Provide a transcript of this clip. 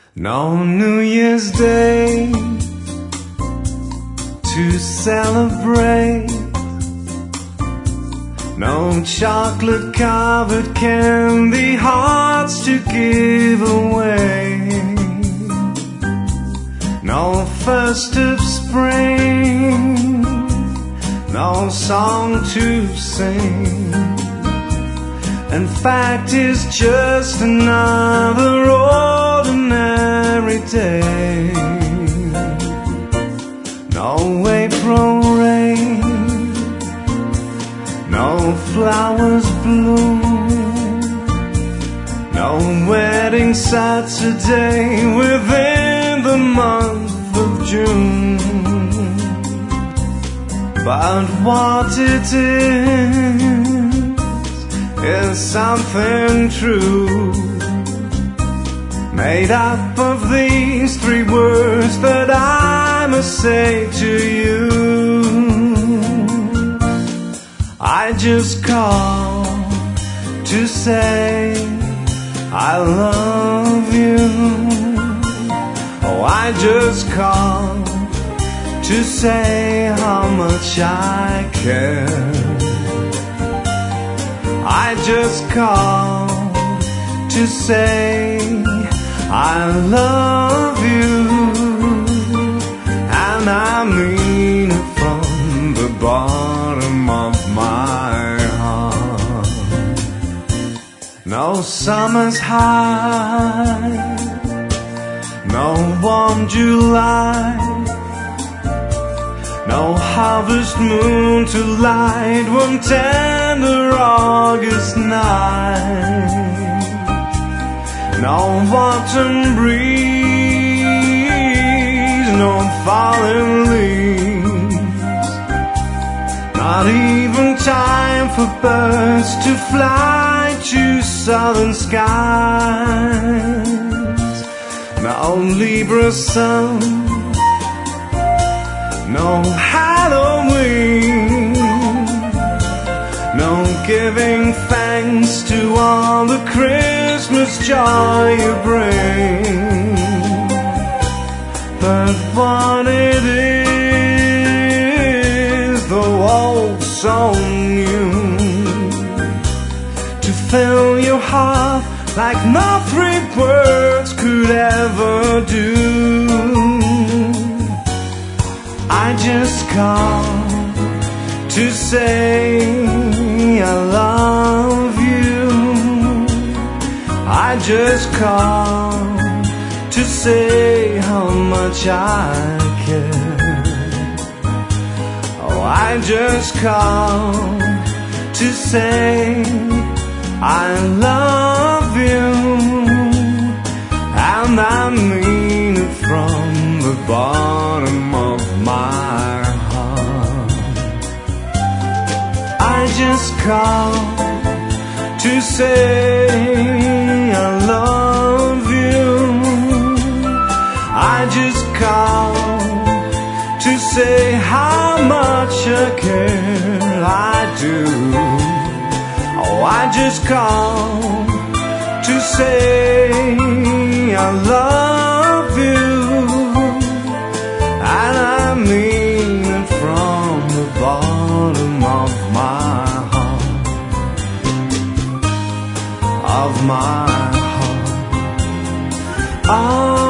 No New Year's Day to celebrate, no chocolate-covered candy hearts to give away, no first of spring, no song to sing. In fact, it's just another ordinary day. No April rain, no flowers bloom, no wedding Saturday within the month of June. But what it is something true, made up of these three words that I must say to you. I just call to say I love you. Oh, I just call to say how much I care. I just call to say I love you, and I mean it from the bottom of my heart. No summer's high, no warm July, no harvest moon to light one tender August night, no autumn breeze, no falling leaves, not even time for birds to fly to southern skies, no Libra sun, no Halloween, no giving thanks to all the Christmas joy you bring. But what it is, though all so new, to fill your heart like no three words could ever do. I just call to say I love you. I just call to say how much I care. Oh, I just call to say I love you, and I mean it from the bottom of my heart. I just call to say I love you. I just call to say how much I care. I do. Oh, I just call to say I love you, and I mean it from the bottom of my heart, of my heart. Oh,